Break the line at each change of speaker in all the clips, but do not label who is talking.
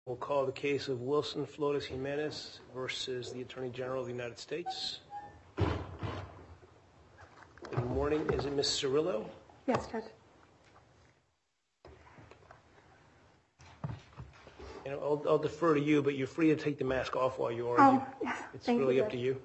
We'll call the case of Wilson Flores Jimenez versus the Attorney General of the United States. Good morning. Is it Ms. Cirillo?
Yes, Judge.
I'll defer to you, but you're free to take the mask off while you argue.
Oh, yeah.
It's really up to you.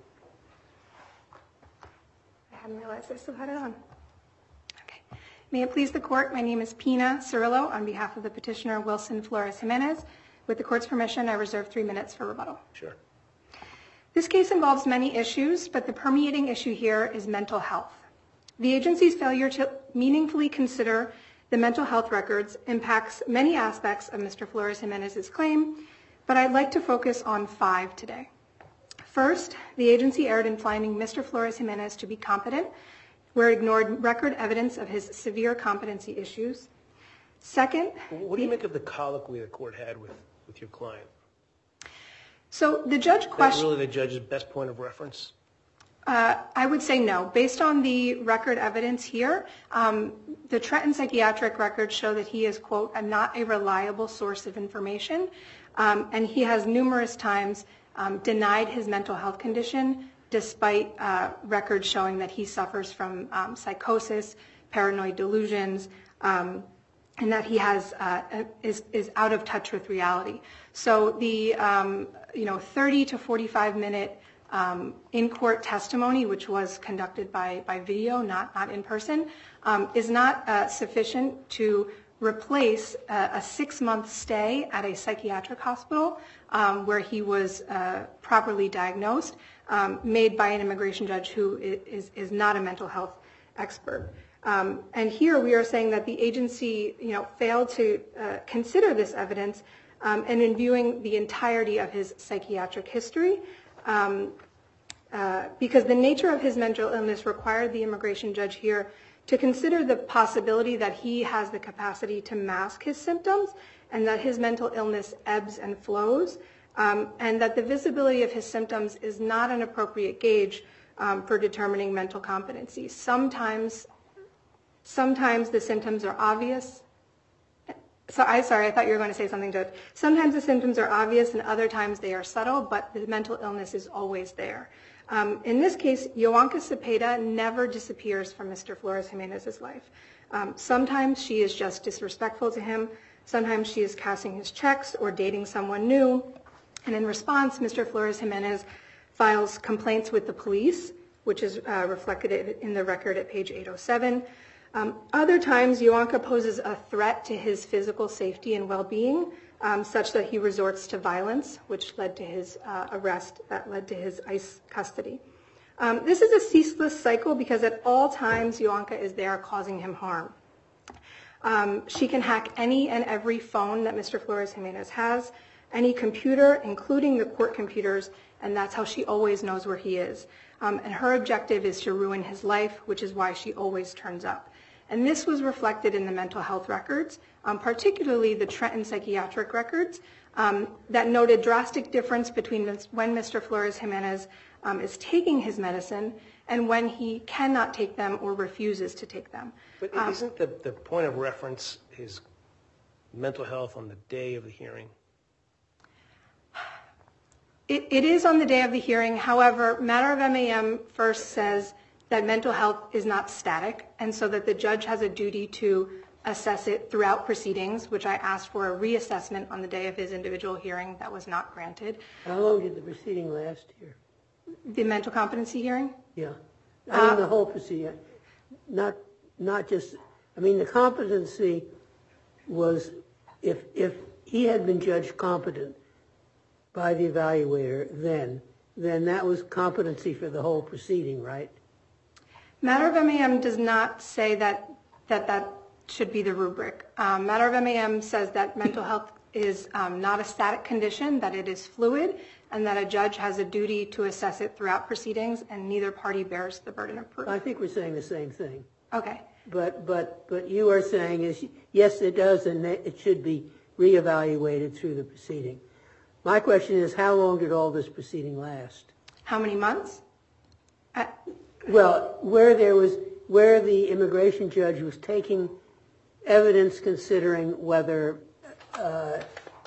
I hadn't realized I still had it on. Okay. May it please the court, my name is Pina Cirillo on behalf of the petitioner Wilson Flores Jimenez. With the court's permission, I reserve 3 minutes for rebuttal.
Sure.
This case involves many issues, but the permeating issue here is mental health. The agency's failure to meaningfully consider the mental health records impacts many aspects of Mr. Flores Jimenez's claim, but I'd like to focus on 5 today. First, the agency erred in finding Mr. Flores Jimenez to be competent, where it ignored record evidence of his severe competency issues. Second,
what do you make of the colloquy the court had with your client?
So the judge questioned...
Is that really the judge's best point of reference?
I would say no. Based on the record evidence here, the Trenton psychiatric records show that he is, quote, not a reliable source of information, and he has numerous times denied his mental health condition, despite records showing that he suffers from psychosis, paranoid delusions, and that he has is out of touch with reality. So the 30 to 45 minute in-court testimony, which was conducted by video, not in person, is not sufficient to replace a 6-month stay at a psychiatric hospital where he was properly diagnosed, made by an immigration judge who is not a mental health expert. And here we are saying that the agency, failed to consider this evidence, and in viewing the entirety of his psychiatric history, because the nature of his mental illness required the immigration judge here to consider the possibility that he has the capacity to mask his symptoms and that his mental illness ebbs and flows, and that the visibility of his symptoms is not an appropriate gauge for determining mental competency. Sometimes the symptoms are obvious. I thought you were going to say something, Judge. Sometimes the symptoms are obvious and other times they are subtle, but the mental illness is always there. In this case, Yoanka Cepeda never disappears from Mr. Flores Jimenez's life. Sometimes she is just disrespectful to him. Sometimes she is cashing his checks or dating someone new. And in response, Mr. Flores Jimenez files complaints with the police, which is reflected in the record at page 807. Other times, Yoanka poses a threat to his physical safety and well-being, such that he resorts to violence, which led to his arrest, that led to his ICE custody. This is a ceaseless cycle because at all times, Yoanka is there causing him harm. She can hack any and every phone that Mr. Flores Jimenez has, any computer, including the court computers, and that's how she always knows where he is. And her objective is to ruin his life, which is why she always turns up. And this was reflected in the mental health records, particularly the Trenton psychiatric records, that noted drastic difference between when Mr. Flores Jimenez is taking his medicine and when he cannot take them or refuses to take them.
But isn't the point of reference his mental health on the day of the hearing?
It is on the day of the hearing. However, matter of MAM first says that mental health is not static, and so that the judge has a duty to assess it throughout proceedings, which I asked for a reassessment on the day of his individual hearing. That was not granted.
How long did the proceeding last here?
The mental competency hearing?
Yeah. I mean the whole proceeding. Not just, I mean the competency was, if he had been judged competent by the evaluator then that was competency for the whole proceeding, right?
Matter of MAM does not say that should be the rubric. Matter of MAM says that mental health is not a static condition, that it is fluid, and that a judge has a duty to assess it throughout proceedings, and neither party bears the burden of proof.
I think we're saying the same thing.
Okay.
But you are saying is, yes, it does, and it should be reevaluated through the proceeding. My question is, how long did all this proceeding last?
How many months?
Well, where the immigration judge was taking evidence considering whether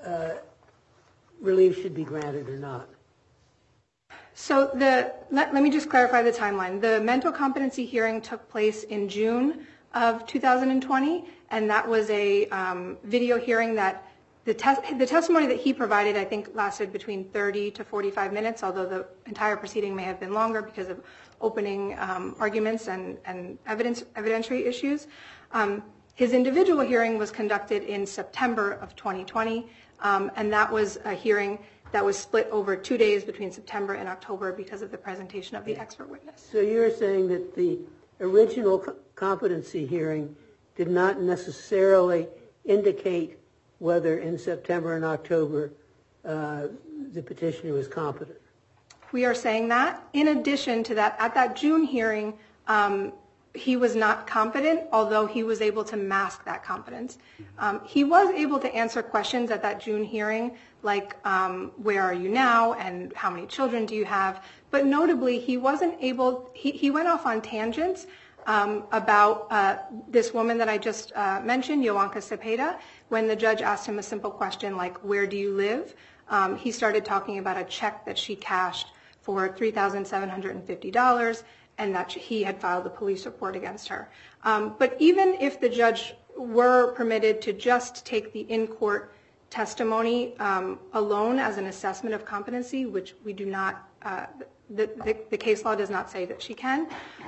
relief should be granted or not?
So let me just clarify the timeline. The mental competency hearing took place in June of 2020, and that was a video hearing that the testimony that he provided, I think, lasted between 30 to 45 minutes, although the entire proceeding may have been longer because of opening arguments and evidentiary issues. His individual hearing was conducted in September of 2020, and that was a hearing that was split over 2 days between September and October because of the presentation of the expert witness.
So you're saying that the original competency hearing did not necessarily indicate whether in September and October the petitioner was competent?
We are saying that. In addition to that, at that June hearing, he was not competent, although he was able to mask that competence. He was able to answer questions at that June hearing, like where are you now and how many children do you have? But notably, he wasn't able, he went off on tangents about this woman that I just mentioned, Yoanka Cepeda. When the judge asked him a simple question like, where do you live? He started talking about a check that she cashed for $3,750 and that he had filed a police report against her. But even if the judge were permitted to just take the in-court testimony alone as an assessment of competency, which we do not, the case law does not say that she can,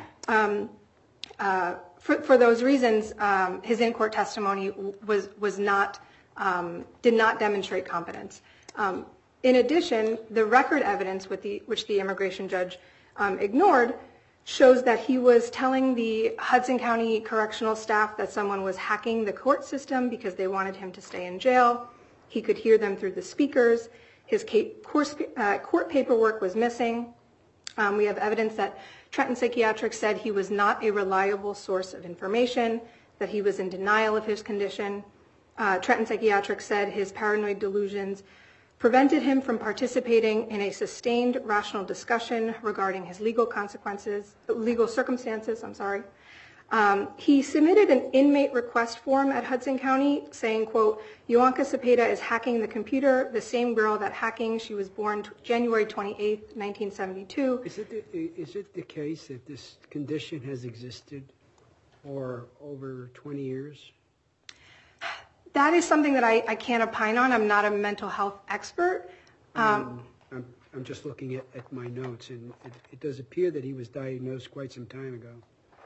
for those reasons, his in-court testimony was not, did not demonstrate competence. In addition, the record evidence which the immigration judge ignored shows that he was telling the Hudson County correctional staff that someone was hacking the court system because they wanted him to stay in jail. He could hear them through the speakers. His court paperwork was missing. We have evidence that Trenton Psychiatric said he was not a reliable source of information, that he was in denial of his condition. Trenton Psychiatric said his paranoid delusions prevented him from participating in a sustained rational discussion regarding his legal circumstances. He submitted an inmate request form at Hudson County saying, quote, Yoanka Cepeda is hacking the computer, the same girl that hacking. She was born January 28th, 1972.
Is it the case that this condition has existed for over 20 years?
That is something that I can't opine on. I'm not a mental health expert.
I'm just looking at my notes, and it does appear that he was diagnosed quite some time ago.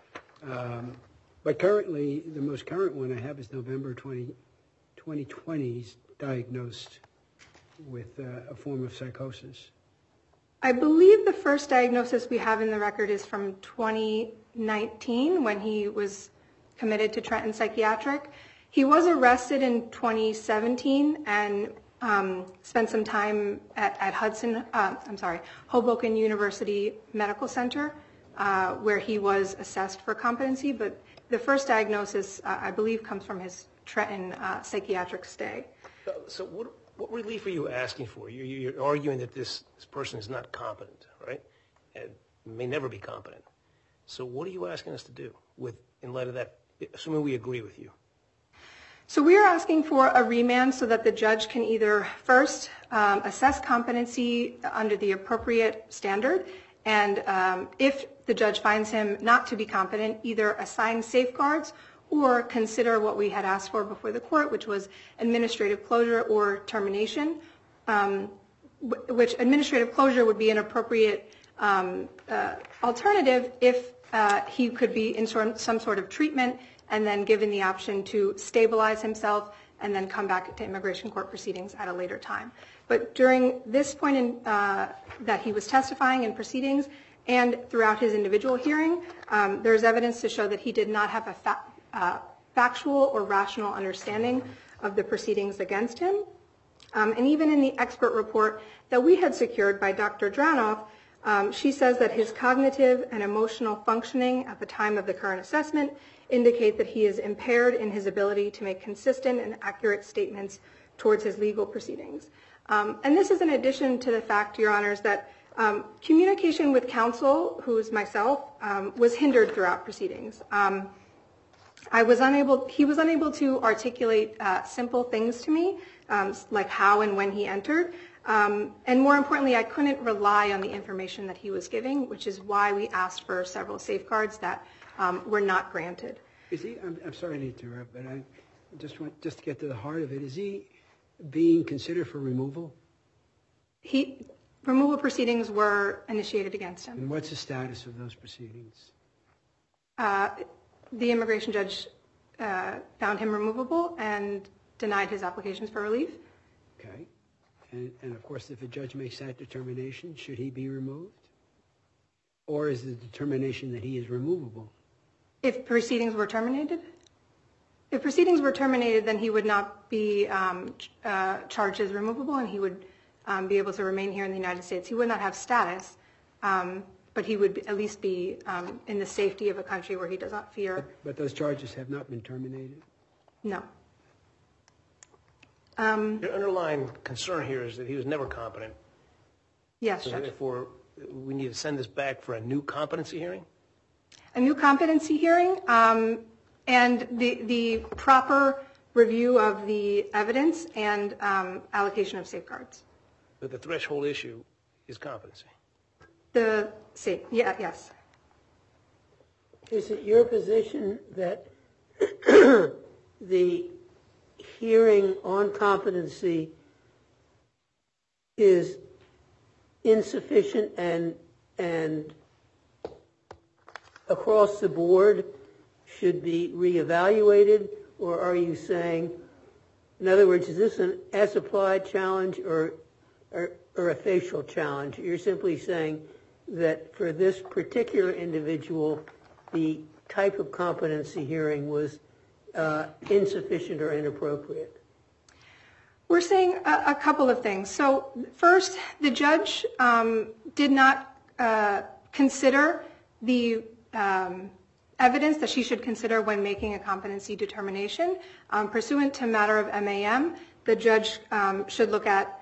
But currently, the most current one I have is November 2020. He's diagnosed with a form of psychosis.
I believe the first diagnosis we have in the record is from 2019 when he was committed to Trenton Psychiatric. He was arrested in 2017 and spent some time at Hoboken University Medical Center, where he was assessed for competency. But the first diagnosis, I believe, comes from his Trenton psychiatric stay.
So what relief are you asking for? You're arguing that this person is not competent, right? And may never be competent. So what are you asking us to do in light of that, assuming we agree with you?
So we are asking for a remand so that the judge can either first assess competency under the appropriate standard, and if the judge finds him not to be competent, either assign safeguards or consider what we had asked for before the court, which was administrative closure or termination, which administrative closure would be an appropriate alternative if he could be in some sort of treatment and then given the option to stabilize himself and then come back to immigration court proceedings at a later time. But during this point that he was testifying in proceedings and throughout his individual hearing, there's evidence to show that he did not have a factual or rational understanding of the proceedings against him. And even in the expert report that we had secured by Dr. Dranoff, she says that his cognitive and emotional functioning at the time of the current assessment indicate that he is impaired in his ability to make consistent and accurate statements towards his legal proceedings. And this is in addition to the fact, Your Honors, that communication with counsel, who is myself, was hindered throughout proceedings. He was unable to articulate simple things to me like how and when he entered. And more importantly, I couldn't rely on the information that he was giving, which is why we asked for several safeguards that were not granted.
Is he? I'm sorry to interrupt, but I just want to get to the heart of it. Is he being considered for removal?
Removal proceedings were initiated against him.
And what's the status of those proceedings?
The immigration judge found him removable and denied his applications for relief.
Okay. And of course, if a judge makes that determination, should he be removed? Or is the determination that he is removable?
If proceedings were terminated? If proceedings were terminated, then he would not be charged as removable, and he would be able to remain here in the United States. He would not have status, but he would at least be in the safety of a country where he does not fear.
But those charges have not been terminated?
No.
Your underlying concern here is that he was never competent.
Yes,
So
Judge.
therefore, we need to send this back for a new competency hearing?
A new competency hearing and the proper review of the evidence and allocation of safeguards.
But the threshold issue is competency.
Yes.
Is it your position that the hearing on competency is insufficient and across the board should be reevaluated? Or are you saying, in other words, is this an as-applied challenge or a facial challenge? You're simply saying that for this particular individual, the type of competency hearing was insufficient or inappropriate?
We're saying a couple of things. So first, the judge did not consider the evidence that she should consider when making a competency determination. Pursuant to matter of MAM, the judge should look at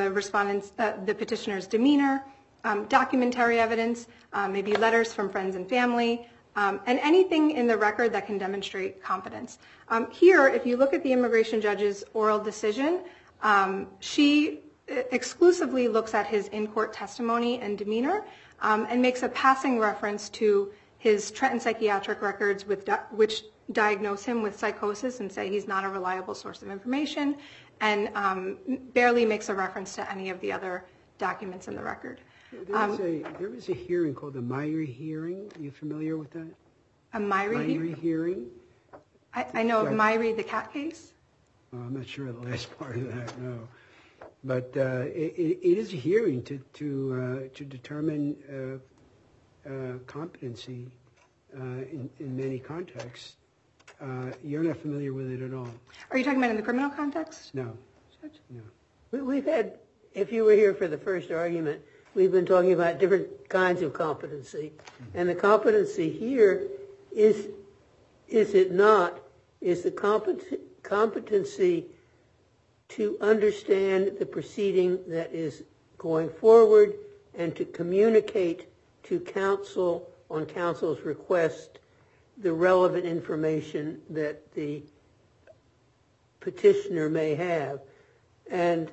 the petitioner's demeanor, documentary evidence, maybe letters from friends and family, and anything in the record that can demonstrate competence. Here, if you look at the immigration judge's oral decision, she exclusively looks at his in-court testimony and demeanor and makes a passing reference to his Trenton psychiatric records which diagnose him with psychosis and say he's not a reliable source of information, and barely makes a reference to any of the other documents in the record.
There was a hearing called the Myrie hearing. Are you familiar with that?
A Myrie
hearing?
I know of Myrie, the cat case.
I'm not sure of the last part of that, no. But it is a hearing to determine competency in many contexts. You're not familiar with it at all?
Are you talking about in the criminal context?
No.
Judge?
No.
We've had, if you were here for the first argument, we've been talking about different kinds of competency. And the competency here is it not, is the competency to understand the proceeding that is going forward and to communicate to counsel on counsel's request the relevant information that the petitioner may have. And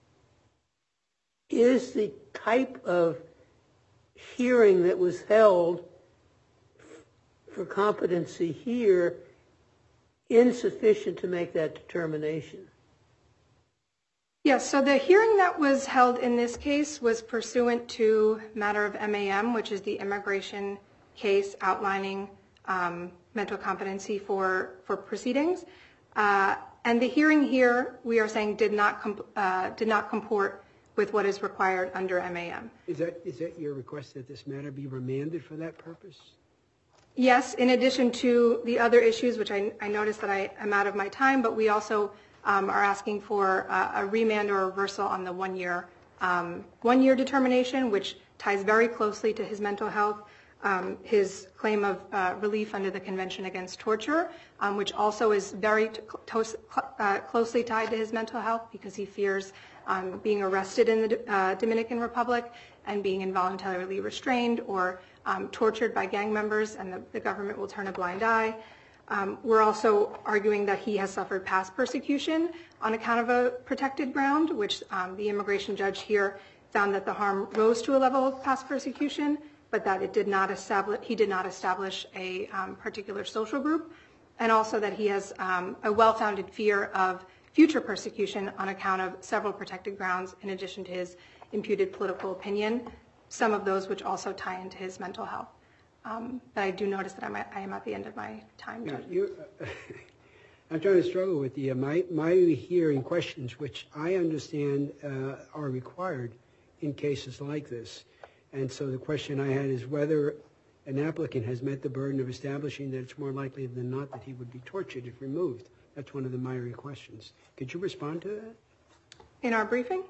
is the type of hearing that was held for competency here insufficient to make that determination?
Yes, so the hearing that was held in this case was pursuant to matter of MAM, which is the immigration case outlining mental competency for proceedings. And the hearing here, we are saying, did not comport with what is required under MAM.
Is that your request that this matter be remanded for that purpose?
Yes, in addition to the other issues, which I noticed that I am out of my time, but we also are asking for a remand or reversal on the one-year determination, which ties very closely to his mental health, his claim of relief under the Convention Against Torture, which also is very closely tied to his mental health because he fears being arrested in the Dominican Republic and being involuntarily restrained or tortured by gang members, and the government will turn a blind eye. We're also arguing that he has suffered past persecution on account of a protected ground, which the immigration judge here found that the harm rose to a level of past persecution, but that he did not establish a particular social group, and also that he has a well-founded fear of future persecution on account of several protected grounds in addition to his imputed political opinion, some of those which also tie into his mental health. But I do notice that I am at the end of my time.
Yeah, I'm trying to struggle with the my hearing questions, which I understand are required in cases like this. And so the question I had is whether an applicant has met the burden of establishing that it's more likely than not that he would be tortured if removed. That's one of the Myrie questions. Could you respond to that?
In our briefing?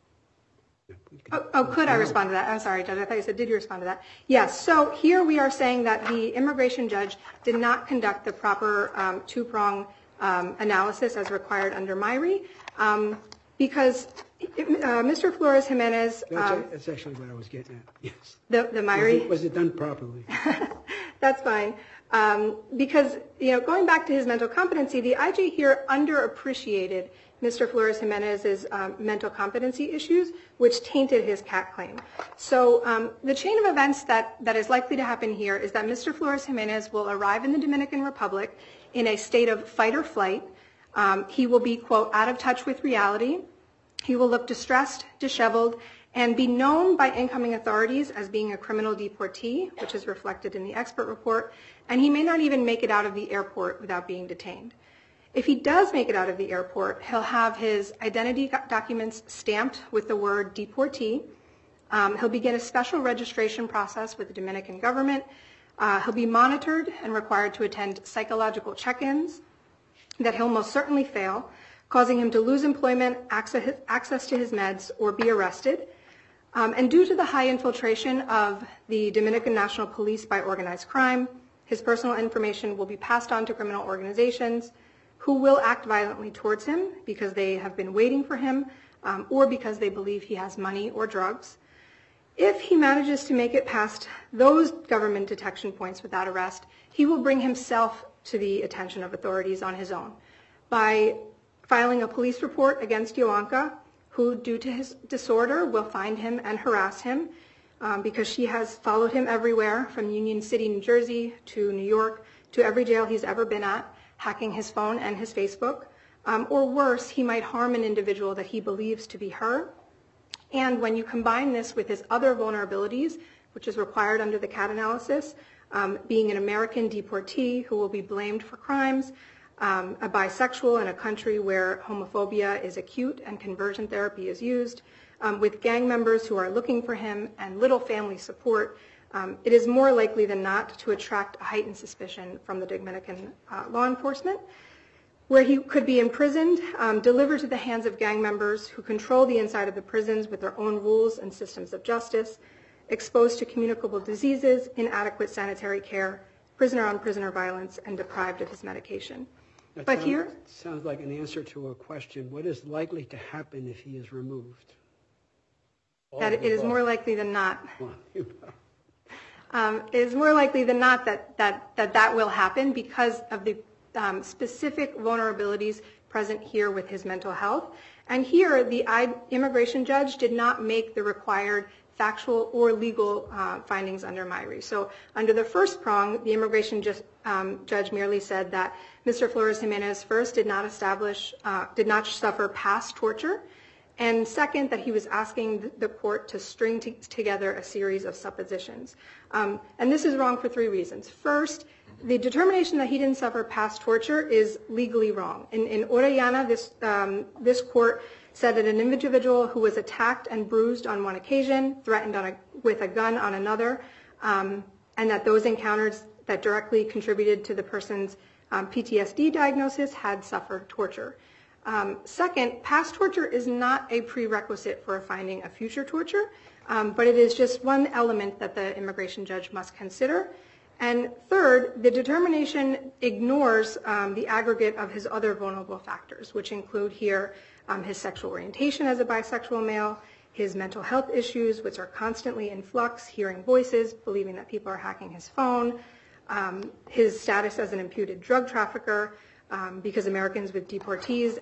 Could I respond to that? I'm sorry, Judge. I thought you said, did you respond to that? Yes. So here we are saying that the immigration judge did not conduct the proper two-prong analysis as required under Myrie because Mr. Flores-Jimenez...
That's actually what I was getting at, yes.
The Myrie?
Was it done properly?
That's fine. Because, going back to his mental competency, the IJ here underappreciated Mr. Flores-Jimenez's mental competency issues, which tainted his CAT claim. So the chain of events that is likely to happen here is that Mr. Flores-Jimenez will arrive in the Dominican Republic in a state of fight or flight. He will be, quote, out of touch with reality. He will look distressed, disheveled, and be known by incoming authorities as being a criminal deportee, which is reflected in the expert report, and he may not even make it out of the airport without being detained. If he does make it out of the airport, he'll have his identity documents stamped with the word deportee. He'll begin a special registration process with the Dominican government. He'll be monitored and required to attend psychological check-ins that he'll most certainly fail, causing him to lose employment, access to his meds, or be arrested. And due to the high infiltration of the Dominican National Police by organized crime, his personal information will be passed on to criminal organizations who will act violently towards him because they have been waiting for him or because they believe he has money or drugs. If he manages to make it past those government detection points without arrest, he will bring himself to the attention of authorities on his own by filing a police report against Yoanka, who, due to his disorder, will find him and harass him because she has followed him everywhere from Union City, New Jersey, to New York, to every jail he's ever been at, hacking his phone and his Facebook. Or worse, he might harm an individual that he believes to be her. And when you combine this with his other vulnerabilities, which is required under the CAT analysis, being an American deportee who will be blamed for crimes, a bisexual in a country where homophobia is acute and conversion therapy is used, with gang members who are looking for him and little family support, it is more likely than not to attract a heightened suspicion from the Dominican law enforcement, where he could be imprisoned, delivered to the hands of gang members who control the inside of the prisons with their own rules and systems of justice, exposed to communicable diseases, inadequate sanitary care, prisoner-on-prisoner violence, and deprived of his medication.
Sounds like an answer to a question. What is likely to happen if he is removed?
That it is more likely than not. It is more likely than not that will happen because of the specific vulnerabilities present here with his mental health. And here, the immigration judge did not make the required factual or legal findings under Myrie. So under the first prong, the immigration judge merely said that Mr. Flores-Jimenez first did not suffer past torture, and second, that he was asking the court to string together a series of suppositions. And this is wrong for three reasons. First, the determination that he didn't suffer past torture is legally wrong. In Orellana, this court said that an individual who was attacked and bruised on one occasion, threatened with a gun on another, and that those encounters that directly contributed to the person's PTSD diagnosis had suffered torture. Second, past torture is not a prerequisite for a finding of future torture, but it is just one element that the immigration judge must consider. And third, the determination ignores the aggregate of his other vulnerable factors, which include here his sexual orientation as a bisexual male, his mental health issues, which are constantly in flux, hearing voices, believing that people are hacking his phone, his status as an imputed drug trafficker, because American deportees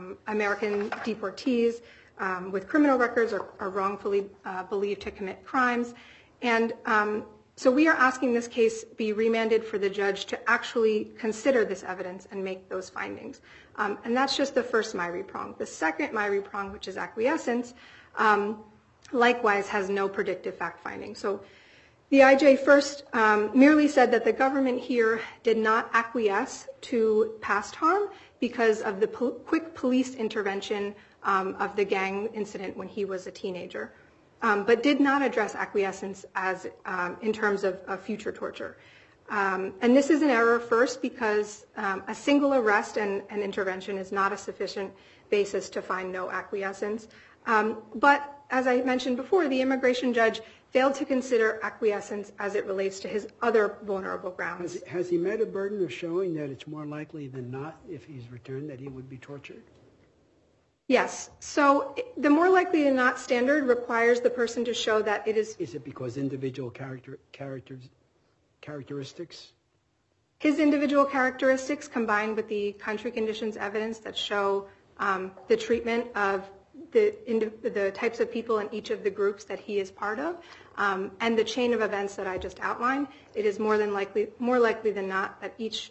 with criminal records are wrongfully believed to commit crimes. And so we are asking this case be remanded for the judge to actually consider this evidence and make those findings. And that's just the first Myrie prong. The second Myrie prong, which is acquiescence, likewise has no predictive fact finding. So the IJ first merely said that the government here did not acquiesce to past harm because of the quick police intervention of the gang incident when he was a teenager, but did not address acquiescence as in terms of future torture. And this is an error first because a single arrest and intervention is not a sufficient basis to find no acquiescence. But as I mentioned before, the immigration judge failed to consider acquiescence as it relates to his other vulnerable grounds.
Has he met a burden of showing that it's more likely than not, if he's returned, that he would be tortured?
Yes. So the more likely than not standard requires the person to show that it is...
Is it because individual characteristics?
His individual characteristics combined with the country conditions evidence that show the treatment of the types of people in each of the groups that he is part of, and the chain of events that I just outlined, it is more likely than not that each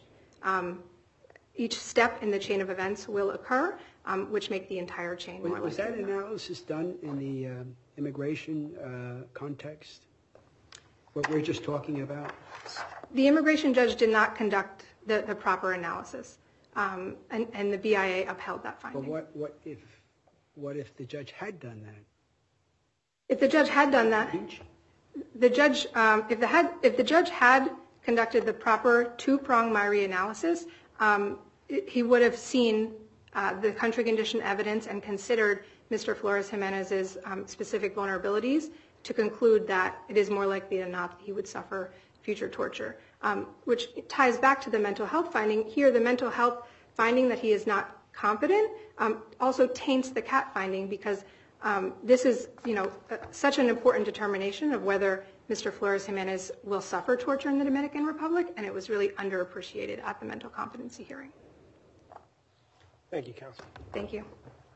step in the chain of events will occur, which make the entire chain more likely.
Was that analysis done in the immigration context? What we're just talking about?
The immigration judge did not conduct the proper analysis, and the BIA upheld that finding.
But what if the judge had done that?
If the judge had done that, if the judge had conducted the proper two-prong Myrie analysis, he would have seen the country condition evidence and considered Mr. Flores Jimenez's specific vulnerabilities to conclude that it is more likely than not that he would suffer future torture, which ties back to the mental health finding. Here, the mental health finding that he is not competent also taints the CAT finding because this is, such an important determination of whether Mr. Flores Jimenez will suffer torture in the Dominican Republic, and it was really underappreciated at the mental competency hearing.
Thank you, counsel.
Thank you.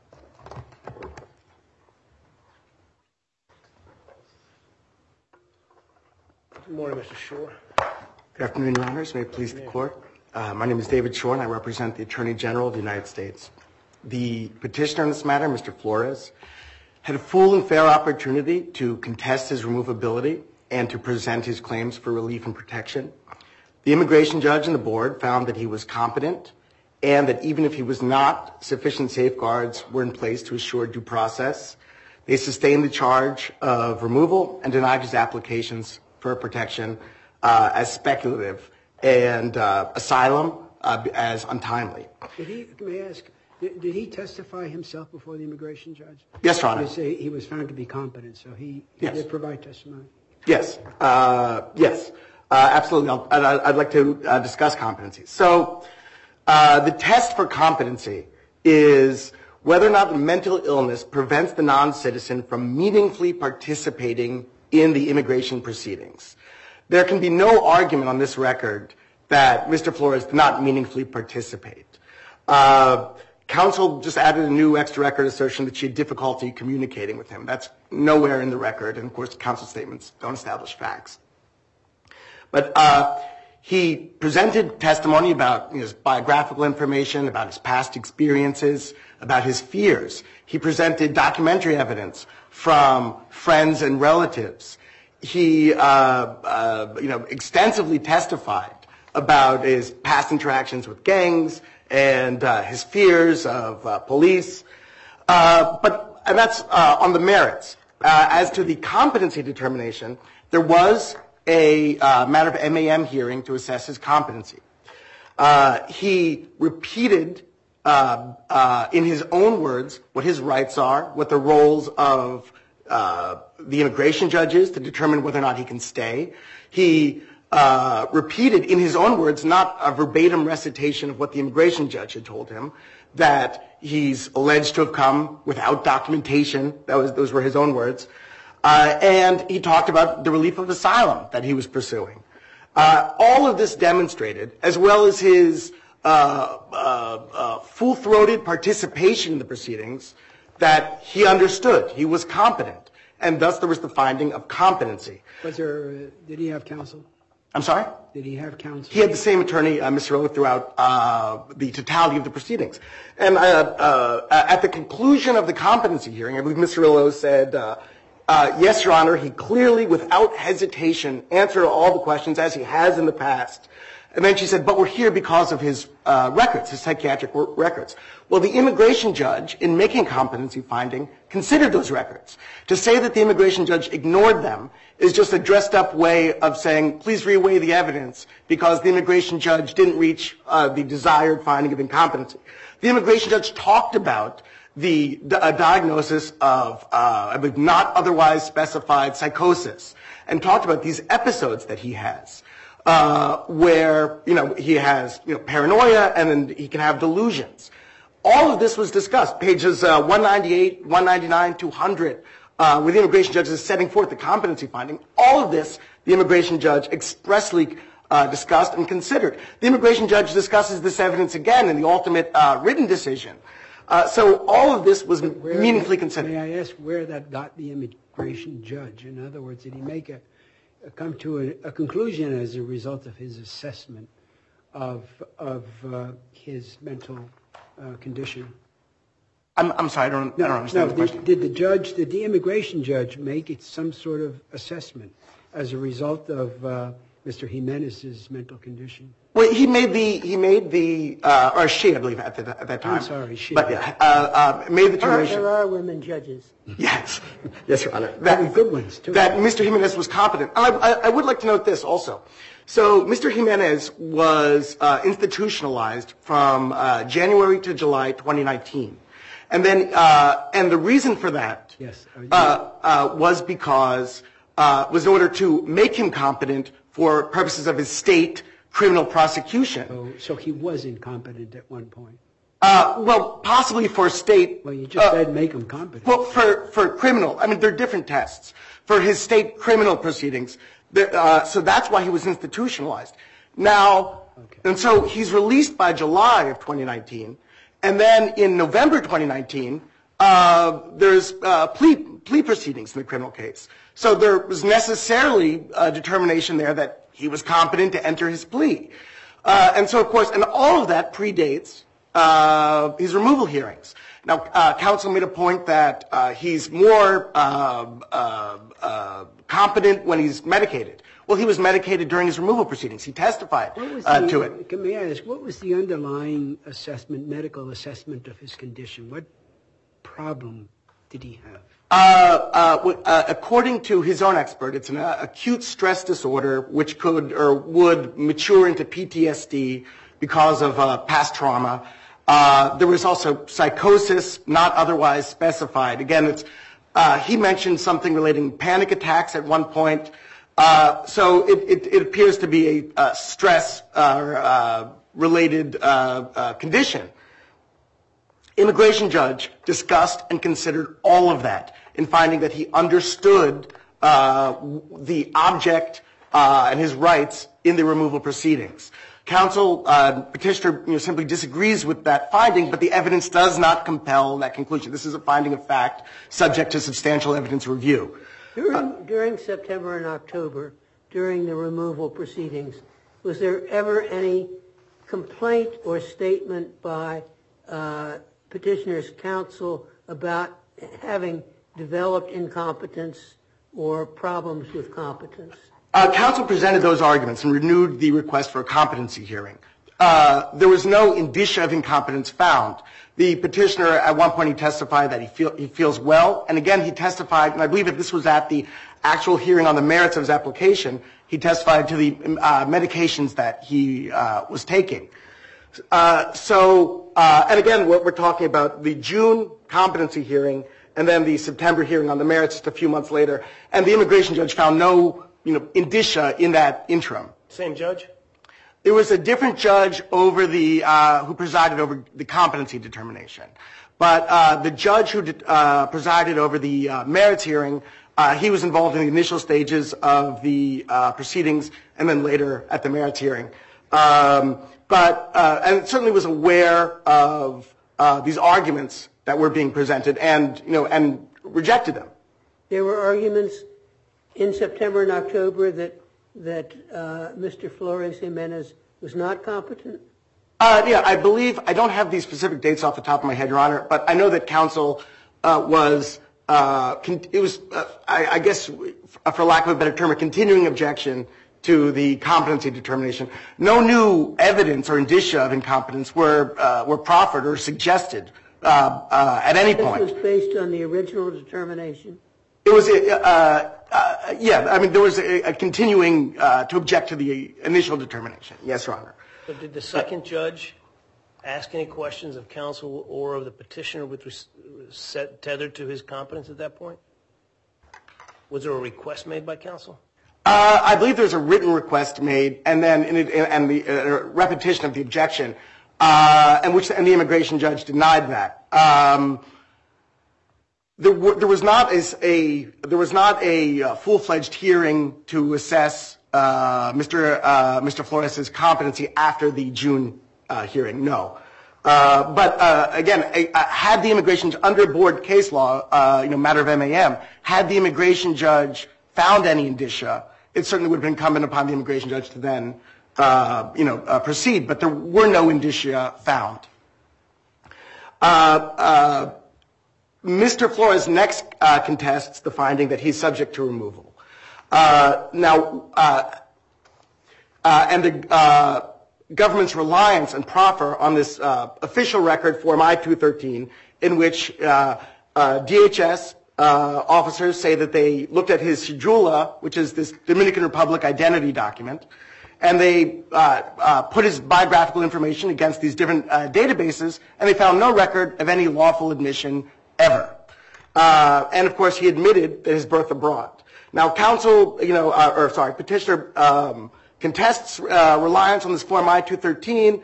Good morning, Mr. Shore.
Good afternoon, Your Honors. May it please the Court. My name is David Shore, and I represent the Attorney General of the United States. The petitioner in this matter, Mr. Flores, had a full and fair opportunity to contest his removability and to present his claims for relief and protection. The immigration judge and the board found that he was competent and that even if he was not, sufficient safeguards were in place to assure due process. They sustained the charge of removal and denied his applications for protection as speculative and asylum as untimely.
May I ask, did he testify himself before the immigration judge?
Yes, Your Honor.
You say he was found to be competent, so he did provide testimony?
Yes. Absolutely. I'd like to discuss competency. So the test for competency is whether or not the mental illness prevents the non-citizen from meaningfully participating in the immigration proceedings. There can be no argument on this record that Mr. Flores did not meaningfully participate. Counsel just added a new extra record assertion that she had difficulty communicating with him. That's nowhere in the record, and of course, counsel statements don't establish facts. But he presented testimony about his biographical information, about his past experiences, about his fears. He presented documentary evidence from friends and relatives. He, extensively testified about his past interactions with gangs and his fears of police. And that's on the merits. As to the competency determination, there was a matter of MAM hearing to assess his competency. He repeated in his own words what his rights are, what the roles of the immigration judge is to determine whether or not he can stay. He repeated in his own words, not a verbatim recitation of what the immigration judge had told him, that he's alleged to have come without documentation. Those were his own words. And he talked about the relief of asylum that he was pursuing. All of this demonstrated, as well as his full-throated participation in the proceedings, that he understood, he was competent, and thus there was the finding of competency.
Did he have counsel?
I'm sorry?
Did he have counsel?
He had the same attorney, Mr. Rowe, throughout the totality of the proceedings. And at the conclusion of the competency hearing, I believe Mr. Rowe said, yes, Your Honor, he clearly, without hesitation, answered all the questions as he has in the past. And then she said, but we're here because of his records, his psychiatric records. Well, the immigration judge, in making competency finding, considered those records. To say that the immigration judge ignored them is just a dressed-up way of saying, please reweigh the evidence, because the immigration judge didn't reach the desired finding of incompetency. The immigration judge talked about the diagnosis of, I believe, not otherwise specified psychosis, and talked about these episodes that he has. Where, he has, paranoia, and then he can have delusions. All of this was discussed, pages 198, 199, 200, where the immigration judge is setting forth the competency finding. All of this, the immigration judge expressly discussed and considered. The immigration judge discusses this evidence again in the ultimate written decision. So all of this was meaningfully considered.
May I ask where that got the immigration judge? In other words, did he come to a conclusion as a result of his assessment of his mental condition?
I'm sorry, I don't understand the question.
Did the immigration judge make some sort of assessment as a result of Mr. Jimenez's mental condition?
Well, he made the, or she, I believe, at that time.
I'm sorry, she.
But made the determination.
There are women judges.
Yes, Your Honor.
Good ones, too.
That Mr. Jimenez was competent. I would like to note this also. So Mr. Jimenez was institutionalized from January to July 2019. And then, and the reason for that was because, was in order to make him competent for purposes of his state criminal prosecution.
So he was incompetent at one point?
Well, possibly for state.
Well, you just said make him competent.
Well, for criminal, I mean, there are different tests. For his state criminal proceedings, so that's why he was institutionalized. Now, and so he's released by July of 2019, and then in November 2019, there's plea proceedings in the criminal case. So there was necessarily a determination there that he was competent to enter his plea. And so, of course, and all of that predates his removal hearings. Now, counsel made a point that he's more competent when he's medicated. Well, he was medicated during his removal proceedings. He testified to it.
Can I ask, what was the underlying assessment, medical assessment of his condition? What problem did he have?
According to his own expert, it's an acute stress disorder which could or would mature into PTSD because of past trauma. There was also psychosis, not otherwise specified. Again, it's he mentioned something relating to panic attacks at one point. So it appears to be a stress related condition. Immigration judge discussed and considered all of that in finding that he understood the object and his rights in the removal proceedings. Counsel, petitioner, simply disagrees with that finding, but the evidence does not compel that conclusion. This is a finding of fact subject to substantial evidence review.
During September and October, during the removal proceedings, was there ever any complaint or statement by petitioner's counsel about having developed incompetence or problems with competence?
Counsel presented those arguments and renewed the request for a competency hearing. There was no indicia of incompetence found. The petitioner, at one point, he testified that he feels well. And again, he testified, and I believe that this was at the actual hearing on the merits of his application, he testified to the medications that he was taking. And again, what we're talking about, the June competency hearing and then the September hearing on the merits just a few months later, and the immigration judge found no indicia in that interim.
Same judge?
There was a different judge over who presided over the competency determination. But the judge who presided over the merits hearing he was involved in the initial stages of the proceedings and then later at the merits hearing. And certainly was aware of these arguments that were being presented and rejected them.
There were arguments in September and October that Mr. Flores Jimenez was not competent?
Yeah, I believe, I don't have these specific dates off the top of my head, Your Honor, but I know that counsel was, I guess, for lack of a better term, a continuing objection to the competency determination. No new evidence or indicia of incompetence were proffered or suggested at any point.
This was based on the original determination?
It was, yeah, I mean, there was a continuing to object to the initial determination. Yes, Your Honor.
But did the second judge ask any questions of counsel or of the petitioner tethered to his competence at that point? Was there a request made by counsel?
I believe there's a written request made, and then the repetition of the objection, and the immigration judge denied that. There was not a full-fledged hearing to assess Mr. Flores' competency after the June hearing. No. But again, had the immigration under board case law, matter of MAM, had the immigration judge found any indicia, it certainly would have been incumbent upon the immigration judge to then, proceed. But there were no indicia found. Mr. Flores next contests the finding that he's subject to removal. And the government's reliance and proffer on this official record, Form I-213, in which DHS officers say that they looked at his cedula, which is this Dominican Republic identity document, and they put his biographical information against these different databases, and they found no record of any lawful admission ever. And of course, he admitted that his birth abroad. Now, petitioner contests reliance on this Form I-213.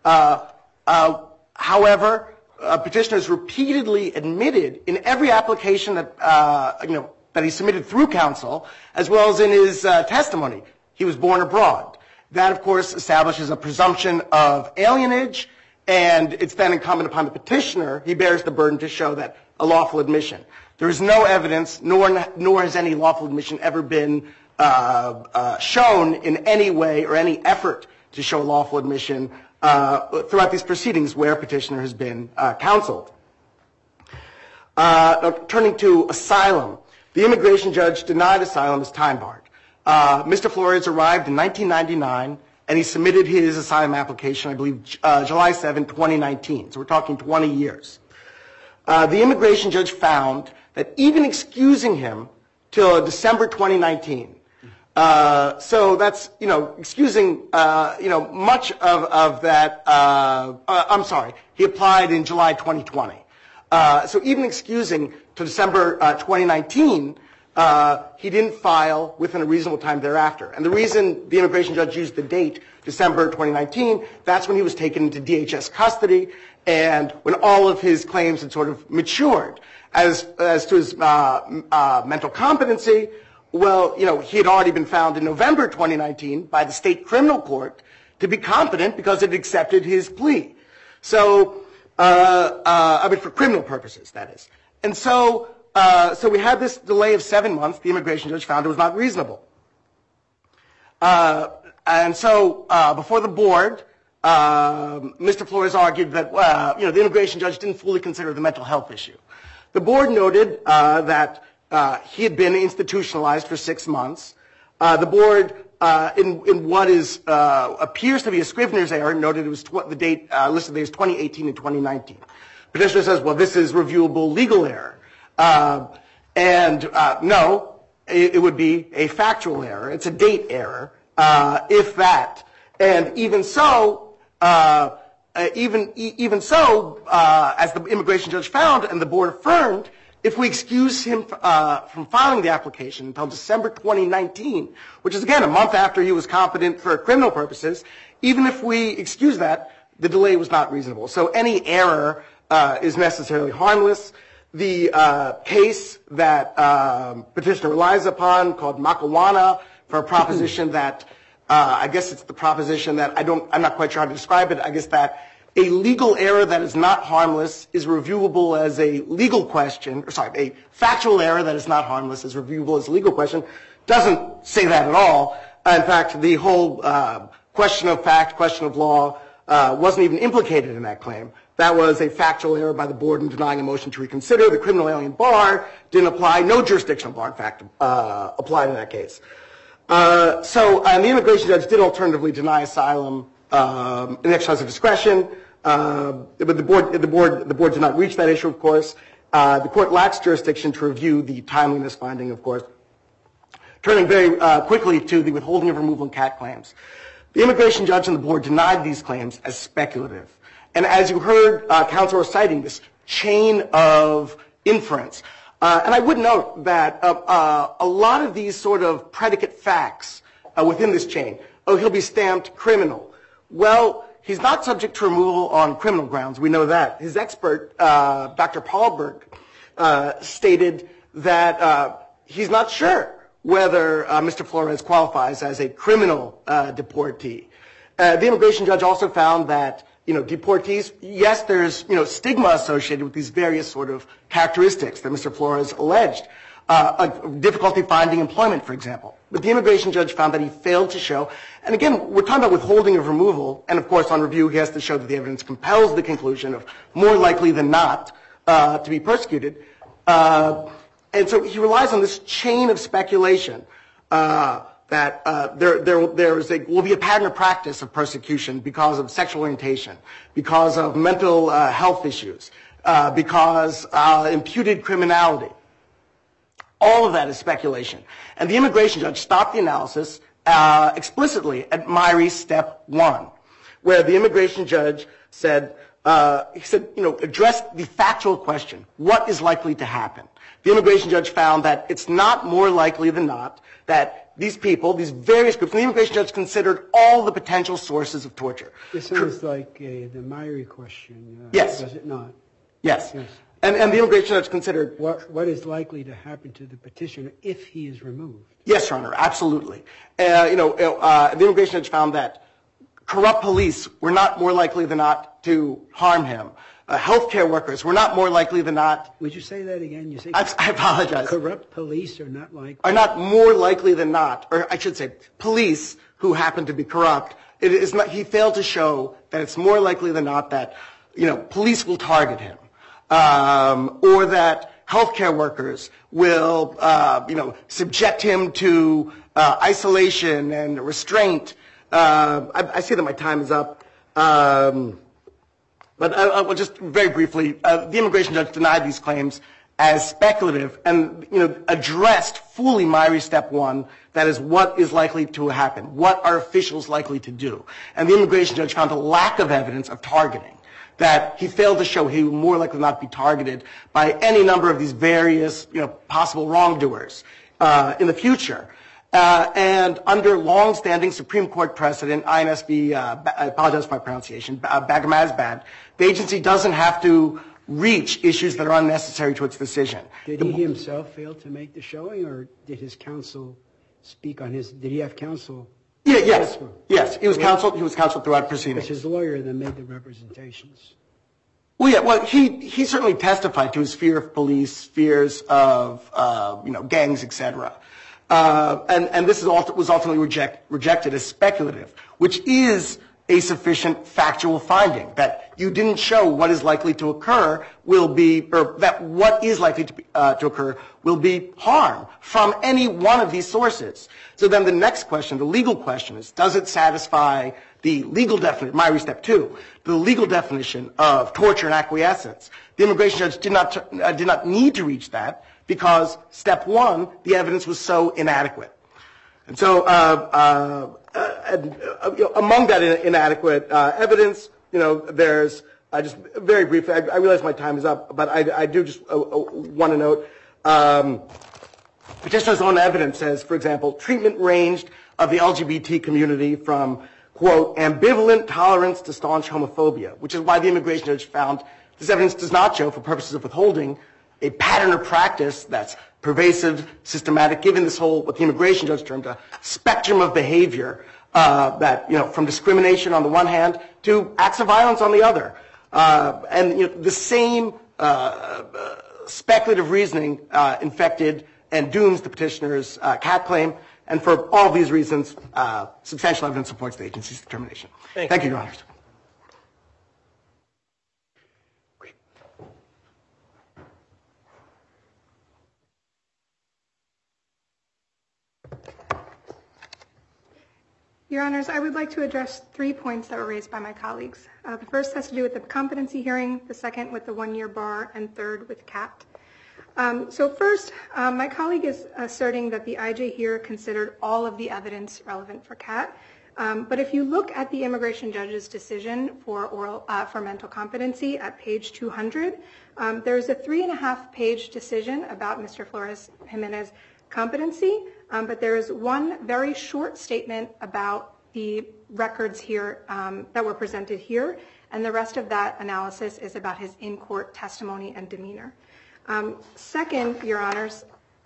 However, petitioners repeatedly admitted in every application that that he submitted through counsel, as well as in his testimony, he was born abroad. That, of course, establishes a presumption of alienage, and it's then incumbent upon the petitioner. He bears the burden to show that a lawful admission. There is no evidence, nor has any lawful admission ever been shown in any way or any effort to show lawful admission throughout these proceedings where petitioner has been counseled. Turning to asylum, the immigration judge denied asylum as time barred. Mr. Flores arrived in 1999, and he submitted his asylum application, I believe, July 7, 2019. So we're talking 20 years. The immigration judge found that even excusing him till December 2019, so that's, excusing, much of that, I'm sorry, he applied in July 2020. So even excusing to December 2019, he didn't file within a reasonable time thereafter. And the reason the immigration judge used the date, December 2019, that's when he was taken into DHS custody and when all of his claims had sort of matured. As to his mental competency, well, he had already been found in November 2019 by the state criminal court to be competent because it accepted his plea. So, for criminal purposes, that is. And so we had this delay of 7 months. The immigration judge found it was not reasonable. And so before the board, Mr. Flores argued that, the immigration judge didn't fully consider the mental health issue. The board noted that he had been institutionalized for 6 months. The board, in what appears to be a Scrivener's error, noted it was the date listed there as 2018 and 2019. Petitioner says, well, this is reviewable legal error. No, it would be a factual error. It's a date error, if that. And even so, as the immigration judge found and the board affirmed, if we excuse him from filing the application until December 2019, which is, again, a month after he was competent for criminal purposes, even if we excuse that, the delay was not reasonable. So any error is necessarily harmless. the case that petitioner relies upon called Makawana for a proposition that, I guess it's the proposition that I'm not quite sure how to describe it. I guess that a legal error that is not harmless is reviewable as a legal question, a factual error that is not harmless is reviewable as a legal question. Doesn't say that at all. In fact, the whole question of fact, question of law wasn't even implicated in that claim. That was a factual error by the board in denying a motion to reconsider. The criminal alien bar didn't apply. No jurisdictional bar, in fact, applied in that case. So the immigration judge did alternatively deny asylum in exercise of discretion, but the board did not reach that issue, of course. The court lacks jurisdiction to review the timeliness finding, of course. Turning very quickly to the withholding of removal and CAT claims. The immigration judge and the board denied these claims as speculative. And as you heard counsel reciting this chain of inference, and I would note that a lot of these sort of predicate facts within this chain, he'll be stamped criminal. Well, he's not subject to removal on criminal grounds. We know that. His expert, Dr. Paulberg, stated that he's not sure whether Mr. Flores qualifies as a criminal deportee. The immigration judge also found that, deportees, yes, there's, stigma associated with these various sort of characteristics that Mr. Flores alleged. Difficulty finding employment, for example. But the immigration judge found that he failed to show, and again, we're talking about withholding of removal, and of course on review he has to show that the evidence compels the conclusion of more likely than not to be persecuted. And so he relies on this chain of speculation that there will be a pattern of practice of persecution because of sexual orientation, because of mental health issues, because imputed criminality. All of that is speculation. And the immigration judge stopped the analysis explicitly at Myrie Step 1, where the immigration judge said, addressed the factual question, what is likely to happen? The immigration judge found that it's not more likely than not that these people, these various groups, and the immigration judge considered all the potential sources of torture.
This sounds like the Myrie question.
Yes.
Does it not?
Yes. And the immigration judge considered...
What is likely to happen to the petitioner if he is removed?
Yes, Your Honor, absolutely. The immigration judge found that corrupt police were not more likely than not to harm him. Healthcare workers were not more likely than not...
Would you say that again? You say
I apologize.
Corrupt police are not likely...
Are not more likely than not, or I should say police who happen to be corrupt. It is not, he failed to show that it's more likely than not that, police will target him. Or that healthcare workers will, subject him to isolation and restraint. I see that my time is up. But I will just very briefly, the immigration judge denied these claims as speculative and, addressed fully Myrie Step 1, that is what is likely to happen, what are officials likely to do. And the immigration judge found a lack of evidence of targeting, that he failed to show he would more likely not be targeted by any number of these various, possible wrongdoers in the future. And under long-standing Supreme Court precedent, INSB, I apologize for my pronunciation, Bagramazbad, the agency doesn't have to reach issues that are unnecessary to its decision.
Did he himself fail to make the showing, or did his counsel speak on his, did he have counsel?
Yes. He was counseled throughout proceedings.
It's his lawyer that made the representations.
Well, he certainly testified to his fear of police, fears of, gangs, etc. And this was ultimately rejected as speculative, which is a sufficient factual finding, that you didn't show what is likely to occur will be, or that what is likely to occur will be harm from any one of these sources. So then the next question, the legal question is, does it satisfy the legal definition, Myrie Step 2, the legal definition of torture and acquiescence? The immigration judge did not need to reach that because Step 1, the evidence was so inadequate. And so among that inadequate evidence, there's just very briefly, I realize my time is up, but I do just want to note, petitioner's own evidence says, for example, treatment ranged of the LGBT community from, quote, ambivalent tolerance to staunch homophobia, which is why the immigration judge found this evidence does not show, for purposes of withholding, a pattern of practice that's pervasive, systematic, given this whole, what the immigration judge termed a spectrum of behavior that, from discrimination on the one hand to acts of violence on the other. And the same speculative reasoning infected and dooms the petitioner's CAT claim. And for all these reasons, substantial evidence supports the agency's determination. Thank you, Your Honors.
Your Honors, I would like to address 3 points that were raised by my colleagues. The first has to do with the competency hearing, the second with the one-year bar, and third with CAT. So first, my colleague is asserting that the IJ here considered all of the evidence relevant for CAT. But if you look at the immigration judge's decision for mental competency at page 200, there's a 3.5-page decision about Mr. Flores-Jimenez's competency, but there is one very short statement about the records here that were presented here, and the rest of that analysis is about his in-court testimony and demeanor. Second, Your Honors,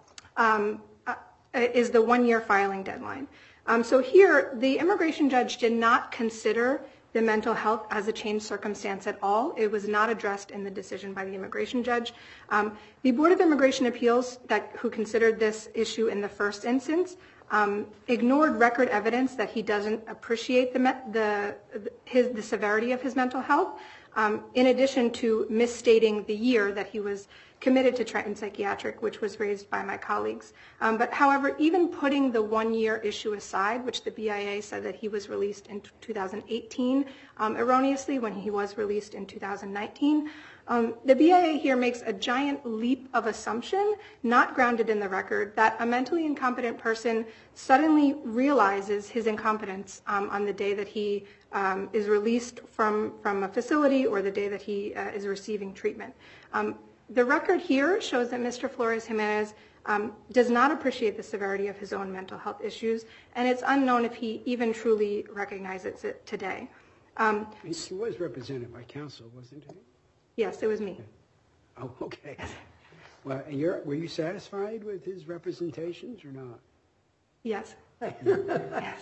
is the one-year filing deadline. So here, the immigration judge did not consider the mental health as a changed circumstance at all. It was not addressed in the decision by the immigration judge. The Board of Immigration Appeals, who considered this issue in the first instance, ignored record evidence that he doesn't appreciate the severity of his mental health, in addition to misstating the year that he was committed to Trenton Psychiatric, which was raised by my colleagues. But however, even putting the one-year issue aside, which the BIA said that he was released in 2018, erroneously when he was released in 2019, the BIA here makes a giant leap of assumption, not grounded in the record, that a mentally incompetent person suddenly realizes his incompetence on the day that he is released from a facility or the day that he is receiving treatment. The record here shows that Mr. Flores-Jimenez does not appreciate the severity of his own mental health issues, and it's unknown if he even truly recognizes it today.
He was represented by counsel, wasn't he?
Yes, it was me.
Oh, okay. Well, were you satisfied with his representations or not?
Yes.
Okay.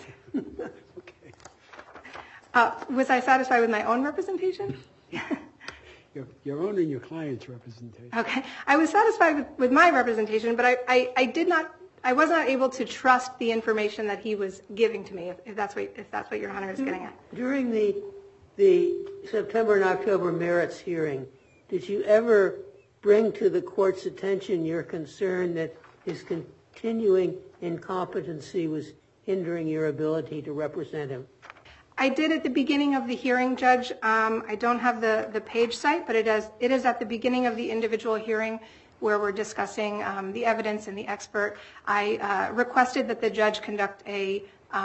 Was I satisfied with my own representation?
Your own and your client's representation.
Okay. I was satisfied with my representation, but I was not able to trust the information that he was giving to me, if that's what Your Honor is getting at.
During the September and October merits hearing, did you ever bring to the court's attention your concern that his continuing incompetency was hindering your ability to represent him?
I did at the beginning of the hearing, Judge. I don't have the page site, but it is at the beginning of the individual hearing where we're discussing the evidence and the expert. I requested that the judge conduct a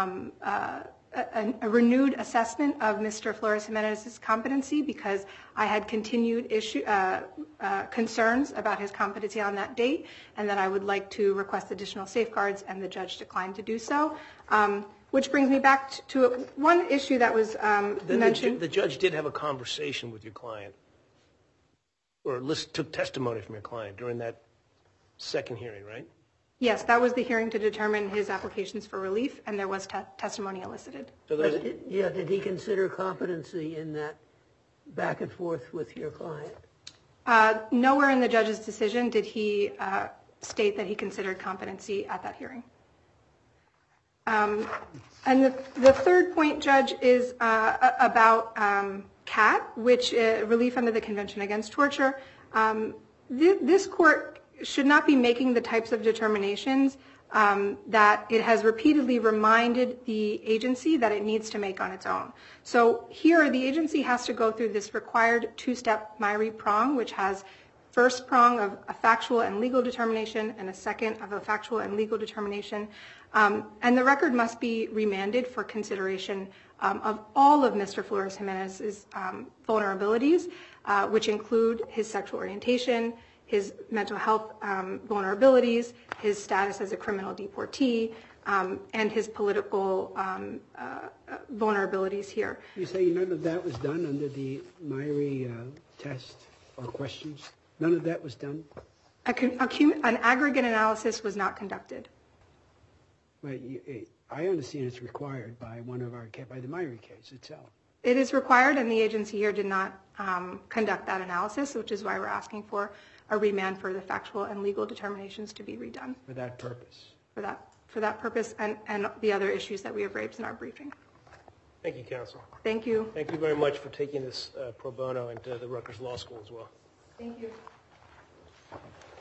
renewed assessment of Mr. Flores-Jimenez's competency because I had continued concerns about his competency on that date, and that I would like to request additional safeguards, and the judge declined to do so. Which brings me back to one issue that was mentioned.
The judge did have a conversation with your client, or took testimony from your client during that second hearing, right?
Yes, that was the hearing to determine his applications for relief, and there was testimony elicited.
So
did he consider competency in that back and forth with your client?
Nowhere in the judge's decision did he state that he considered competency at that hearing. And the third point, Judge, is about CAT, which relief under the Convention Against Torture. This court should not be making the types of determinations that it has repeatedly reminded the agency that it needs to make on its own. So here, the agency has to go through this required two-step MIRI prong, which has first prong of a factual and legal determination and a second of a factual and legal determination. And the record must be remanded for consideration of all of Mr. Flores-Jimenez's vulnerabilities, which include his sexual orientation, his mental health vulnerabilities, his status as a criminal deportee, and his political vulnerabilities here.
You say none of that was done under the MIRI test or questions? None of that was done?
An aggregate analysis was not conducted.
But I understand it's required by by the Myrie case itself.
It is required, and the agency here did not conduct that analysis, which is why we're asking for a remand for the factual and legal determinations to be redone.
For that purpose.
For that purpose and the other issues that we have raised in our briefing.
Thank you, counsel.
Thank you.
Thank you very much for taking this pro bono into the Rutgers Law School as well.
Thank you.